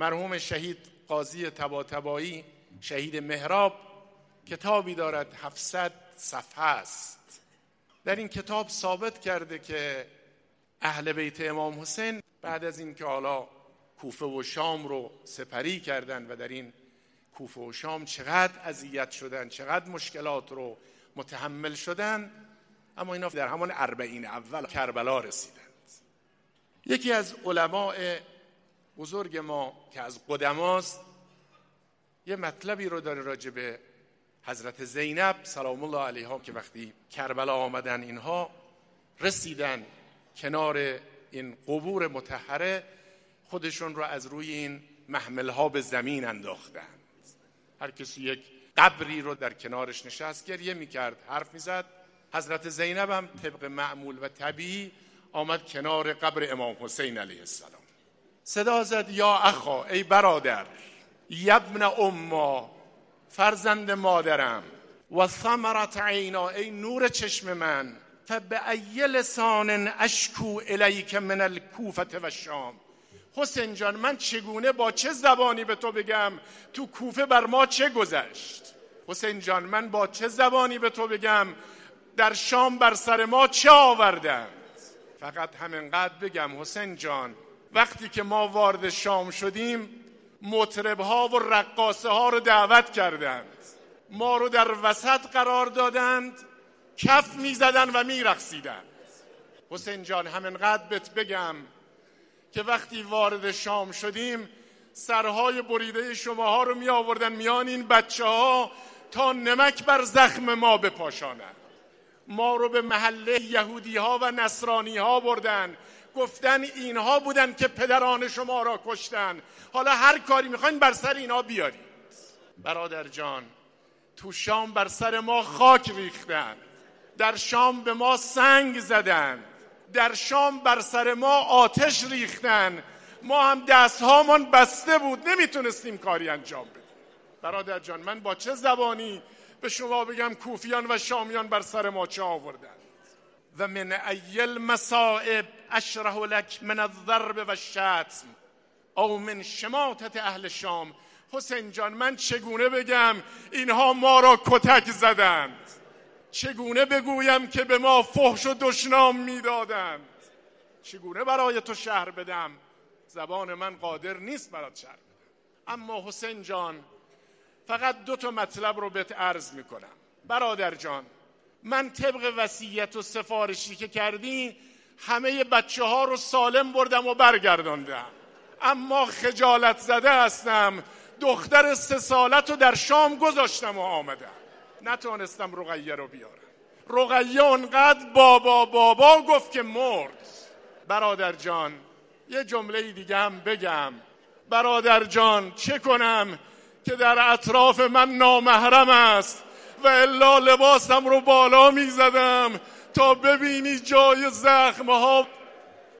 مرحوم شهید قاضی طباطبایی، شهید مهراب، کتابی دارد 700 صفحه است. در این کتاب ثابت کرده که اهل بیت امام حسین بعد از این که حالا کوفه و شام رو سپری کردن و در این کوفه و شام چقدر اذیت شدن، چقدر مشکلات رو متحمل شدن، اما اینا در همان 40 اول کربلا رسیدند. یکی از علماء بزرگ ما که از قدماست یه مطلبی رو داره راجع به حضرت زینب سلام الله علیها که وقتی کربلا آمدن اینها رسیدن کنار این قبور مطهره، خودشون رو از روی این محملها به زمین انداختند. هر کسی یک قبری رو در کنارش نشست، گریه میکرد، حرف میزد. حضرت زینب هم طبق معمول و طبیعی آمد کنار قبر امام حسین علیه السلام، صدا زد یا اخا، ای برادر، یبن اما، فرزند مادرم، و ثمرت عینا، ای نور چشم من، فبأی لسان اشکو الیک من الکوفة و الشام. حسین جان، من چگونه با چه زبانی به تو بگم تو کوفه بر ما چه گذشت؟ حسین جان، من با چه زبانی به تو بگم در شام بر سر ما چه آوردند؟ فقط همینقدر بگم حسین جان، وقتی که ما وارد شام شدیم مطربها و رقاصه ها رو دعوت کردند، ما رو در وسط قرار دادند، کف می زدن و می رقصیدند. حسین جان، همینقدر بهت بگم که وقتی وارد شام شدیم سرهای بریده شماها رو می آوردن میان این بچه ها تا نمک بر زخم ما بپاشانند. ما رو به محله یهودی ها و نصرانی ها بردن، گفتن اینها بودن که پدران شما را کشتن، حالا هر کاری میخواین بر سر اینها بیارید. برادر جان، تو شام بر سر ما خاک ریختن، در شام به ما سنگ زدن، در شام بر سر ما آتش ریختن، ما هم دستهامان بسته بود، نمیتونستیم کاری انجام بدیم. برادر جان، من با چه زبانی به شما بگم کوفیان و شامیان بر سر ما چه آوردن؟ و من ای المصائب اشرح لک من الضرب و الشتم او من شماتت اهل شام. حسین جان، من چگونه بگم اینها ما را کتک زدند؟ چگونه بگویم که به ما فحش و دشنام میدادند؟ چگونه برای تو شرح بدم؟ زبان من قادر نیست برات شرح بدم. اما حسین جان، فقط 2 مطلب رو بهت عرض میکنم. برادر جان، من طبق وصیت و سفارشی که کردی همه بچه ها رو سالم بردم و برگرداندم، اما خجالت زده هستم، دختر 3 سالت رو در شام گذاشتم و آمدم، نتونستم رقیه رو بیارم. رقیه اونقدر بابا بابا گفت که مرد. برادر جان، یه جمله دیگه هم بگم. برادر جان، چه کنم که در اطراف من نامحرم است و الا لباسم رو بالا می زدم تا ببینی جای زخمها